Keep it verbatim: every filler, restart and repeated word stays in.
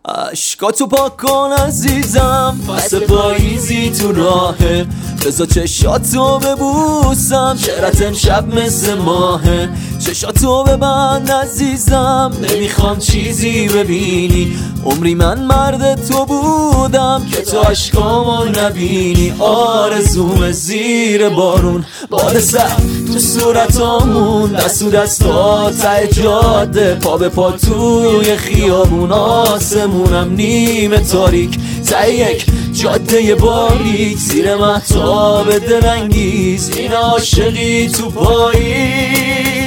عشقاتو پاک کن عزیزم، فصل پاییزی تو راهه، بذار چشاتو ببوسم، شعرت امشب مثل ماهه. چشاتو ببند عزیزم، نمیخوام چیزی ببینی، عمری من مرد تو بودم که تو عشقامو نبینی. آرزوم زیر بارون، باد سرد تو صورتامون، دست و دستا ته جاده، پا به پا توی خیابون، آسمونم نیمه تاریک ته یک جاده باریک، زیر مهتاب دلانگیز این عاشقی تو پاییز.